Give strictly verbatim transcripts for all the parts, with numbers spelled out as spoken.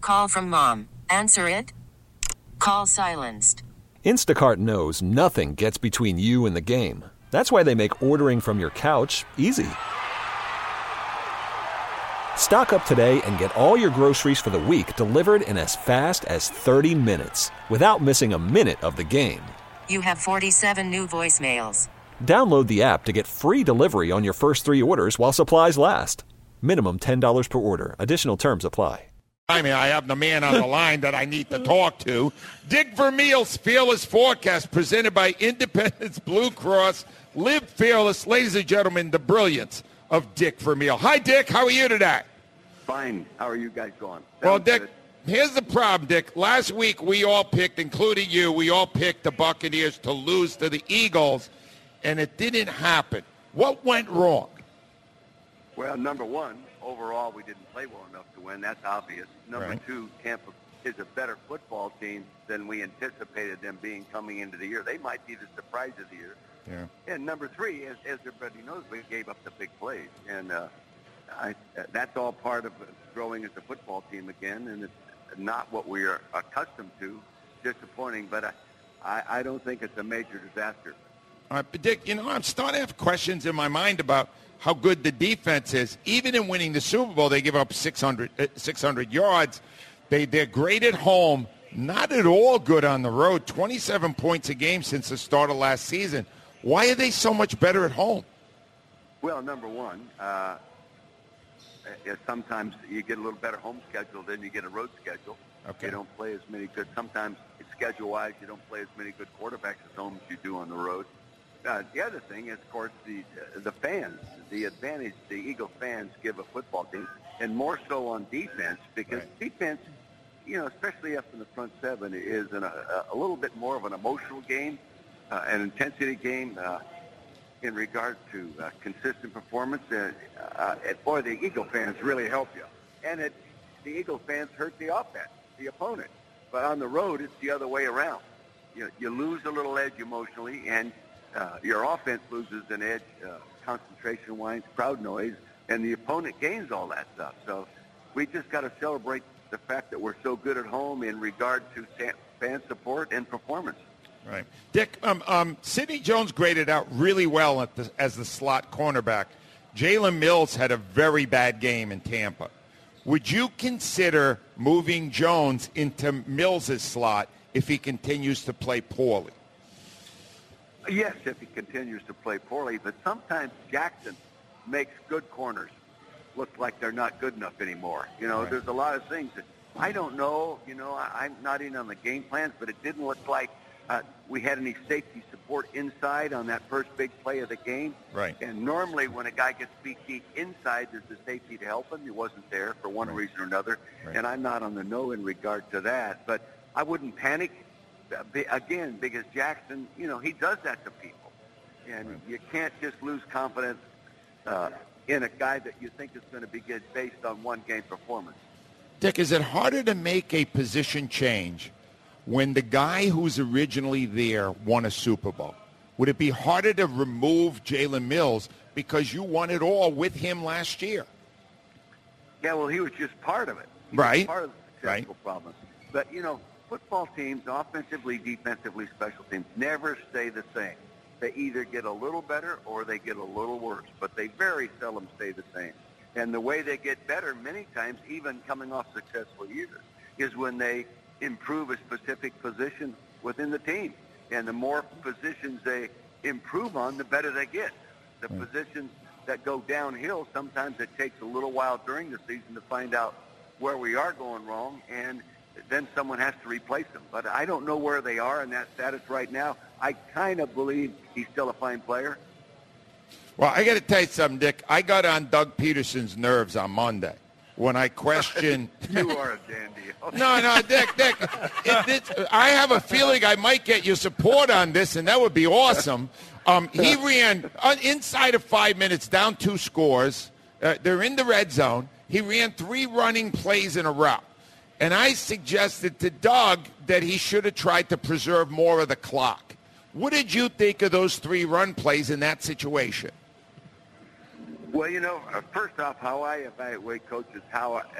call from mom. Answer it. Call silenced. Instacart knows nothing gets between you and the game. That's why they make ordering from your couch easy. Stock up today and get all your groceries for the week delivered in as fast as thirty minutes without missing a minute of the game. You have forty-seven new voicemails. Download the app to get free delivery on your first three orders while supplies last. Minimum ten dollars per order. Additional terms apply. I mean, I have the man on the line that I need to talk to. Dick Vermeil's Fearless Forecast, presented by Independence Blue Cross. Live fearless. Ladies and gentlemen, the brilliance of Dick Vermeil. Hi, Dick. How are you today? Fine. How are you guys going? Sounds well, Dick, good. Here's the problem, Dick. Last week we all picked, including you, we all picked the Buccaneers to lose to the Eagles, and it didn't happen. What went wrong? Well, number one, overall we didn't play well enough to win. That's obvious. Number Right. two, Tampa is a better football team than we anticipated them being coming into the year. They might be the surprise of the year. Yeah. And number three, as, as everybody knows, we gave up the big plays. And uh, I, that's all part of growing as a football team again, and it's not what we are accustomed to. Disappointing, but I, I, I don't think it's a major disaster. All right, but Dick, you know, I'm starting to have questions in my mind about how good the defense is. Even in winning the Super Bowl, they give up six hundred, uh, six hundred yards. They, they're great at home, not at all good on the road. twenty-seven points a game since the start of last season. Why are they so much better at home? Well, number one, uh, sometimes you get a little better home schedule than you get a road schedule. Okay. You don't play as many good. Sometimes schedule-wise, you don't play as many good quarterbacks at home as you do on the road. Uh, the other thing is, of course, the uh, the fans, the advantage the Eagle fans give a football team, and more so on defense, because Right. defense, you know, especially up in the front seven, is an, a, a little bit more of an emotional game, uh, an intensity game uh, in regard to uh, consistent performance. Uh, uh, and boy, the Eagle fans really help you. And it, the Eagle fans hurt the offense, the opponent. But on the road, it's the other way around. You, you lose a little edge emotionally, and uh, your offense loses an edge, uh, concentration-wise, crowd noise, and the opponent gains all that stuff. So we just got to celebrate the fact that we're so good at home in regard to fan support and performance. Right. Dick, um, um, Sidney Jones graded out really well at the, as the slot cornerback. Jalen Mills had a very bad game in Tampa. Would you consider moving Jones into Mills' slot if he continues to play poorly? Yes, if he continues to play poorly, but sometimes Jackson makes good corners look like they're not good enough anymore. You know, Right. There's a lot of things that I don't know. You know, I, I'm not in on the game plans, but it didn't look like uh, we had any safety support inside on that first big play of the game. Right. And normally when a guy gets beat deep inside, there's a safety to help him. He wasn't there for one Right. reason or another, Right. and I'm not on the know in regard to that. But I wouldn't panic. Again, because Jackson, you know, he does that to people. And Right. you can't just lose confidence uh, in a guy that you think is going to be good based on one game performance. Dick, is it harder to make a position change when the guy who's originally there won a Super Bowl? Would it be harder to remove Jalen Mills because you won it all with him last year? Yeah, well, he was just part of it. He Right. was part of the successful Right. problem. But, you know, football teams, offensively, defensively, special teams, never stay the same. They either get a little better or they get a little worse, but they very seldom stay the same. And the way they get better many times, even coming off successful years, is when they improve a specific position within the team. And the more positions they improve on, the better they get. The Mm. positions that go downhill, sometimes it takes a little while during the season to find out where we are going wrong, and then someone has to replace them. But I don't know where they are in that status right now. I kind of believe he's still a fine player. Well, I got to tell you something, Dick. I got on Doug Peterson's nerves on Monday when I questioned. You are a dandy. No, no, Dick, Dick. It, it, I have a feeling I might get your support on this, and that would be awesome. Um, he ran uh, inside of five minutes, down two scores. Uh, they're in the red zone. He ran three running plays in a row. And I suggested to Doug that he should have tried to preserve more of the clock. What did you think of those three run plays in that situation? Well, you know, uh, first off, how I evaluate coaches, how I,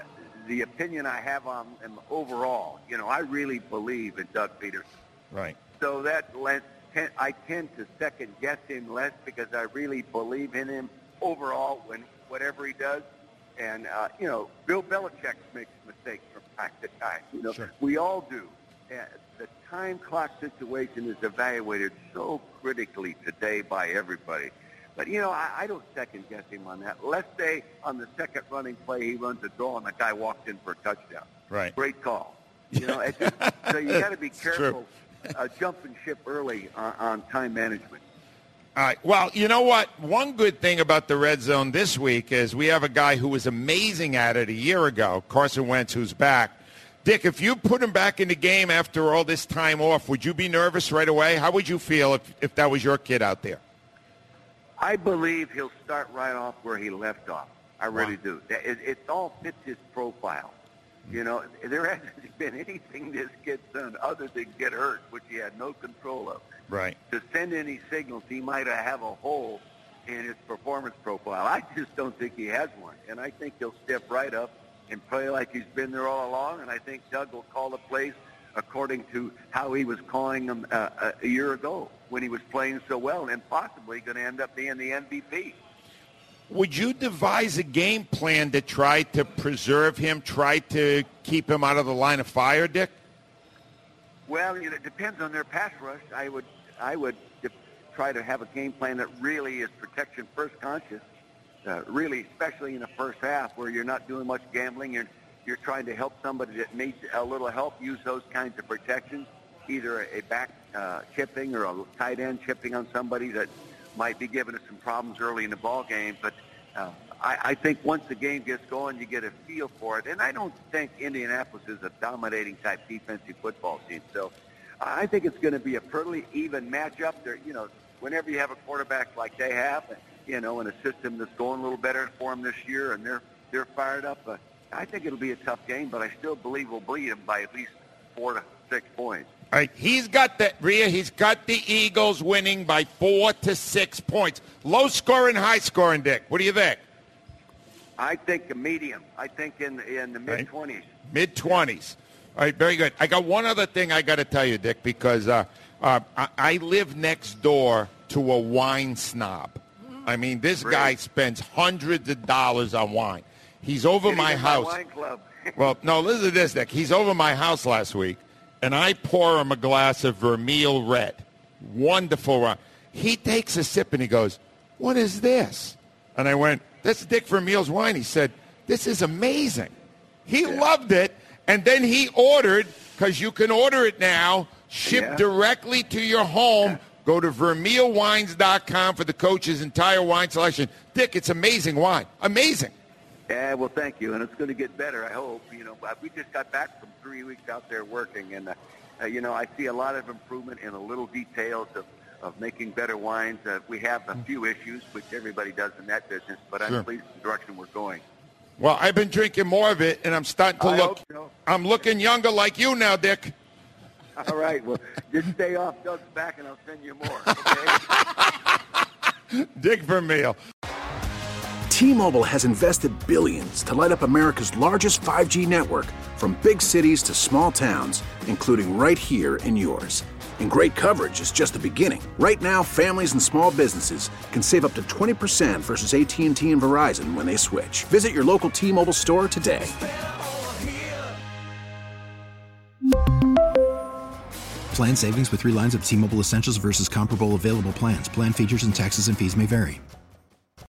the opinion I have on him overall. You know, I really believe in Doug Peterson. Right. So that lent, I tend to second guess him less because I really believe in him overall when whatever he does. And, uh, you know, Bill Belichick makes mistakes from time to time. You know, sure. We all do. And the time clock situation is evaluated so critically today by everybody. But, you know, I, I don't second-guess him on that. Let's say on the second running play he runs a draw and the guy walks in for a touchdown. Right. Great call. You know, it just, so you got to be careful uh, jumping ship early on, on time management. All right. Well, you know what? One good thing about the Red Zone this week is we have a guy who was amazing at it a year ago, Carson Wentz, who's back. Dick, if you put him back in the game after all this time off, would you be nervous right away? How would you feel if, if that was your kid out there? I believe he'll start right off where he left off. I really wow. do. It, it all fits his profile. You know, there hasn't been anything this kid's done other than get hurt, which he had no control of. Right. To send any signals he might have a hole in his performance profile. I just don't think he has one. And I think he'll step right up and play like he's been there all along. And I think Doug will call the plays according to how he was calling them uh, a year ago when he was playing so well and possibly going to end up being the M V P. Would you devise a game plan to try to preserve him, try to keep him out of the line of fire, Dick? Well, you know, it depends on their pass rush. I would I would try to have a game plan that really is protection first conscious, uh, really, especially in the first half where you're not doing much gambling. You're, you're trying to help somebody that needs a little help use those kinds of protections, either a back uh, chipping or a tight end chipping on somebody that might be giving us some problems early in the ball game. But uh, I, I think once the game gets going, you get a feel for it. And I don't think Indianapolis is a dominating type defensive football team. So I think it's going to be a pretty even matchup. There, you know, whenever you have a quarterback like they have, you know, in a system that's going a little better for them this year, and they're they're fired up. Uh, I think it'll be a tough game, but I still believe we'll beat them by at least four to six points. All right, he's got that, Rhea, he's got the Eagles winning by four to six points. Low scoring, high scoring, Dick. What do you think? I think a medium. I think in in the mid twenties. Right. Mid twenties. All right, very good. I got one other thing I got to tell you, Dick, because uh, uh, I, I live next door to a wine snob. I mean, this Great. guy spends hundreds of dollars on wine. He's over Getting my in house. My wine club. Well, no, listen to this, Dick. He's over my house last week, and I pour him a glass of Vermeil Red. Wonderful wine. He takes a sip, and he goes, "What is this?" And I went, "That's Dick Vermeil's wine." He said, "This is amazing." He yeah. loved it, and then he ordered, because you can order it now, shipped yeah. directly to your home. Yeah. Go to vermeil wines dot com for the coach's entire wine selection. Dick, it's amazing wine. Amazing. Yeah, well, thank you, and it's going to get better, I hope. You know, we just got back from three weeks out there working, and, uh, uh, you know, I see a lot of improvement in the little details of, of making better wines. Uh, we have a few issues, which everybody does in that business, but I'm sure. pleased with the direction we're going. Well, I've been drinking more of it, and I'm starting to I look so. – I'm looking younger like you now, Dick. All right, well, just stay off Doug's back, and I'll send you more, okay? Dick Vermeil. T-Mobile has invested billions to light up America's largest five G network, from big cities to small towns, including right here in yours. And great coverage is just the beginning. Right now, families and small businesses can save up to twenty percent versus A T and T and Verizon when they switch. Visit your local T-Mobile store today. Plan savings with three lines of T-Mobile Essentials versus comparable available plans. Plan features and taxes and fees may vary.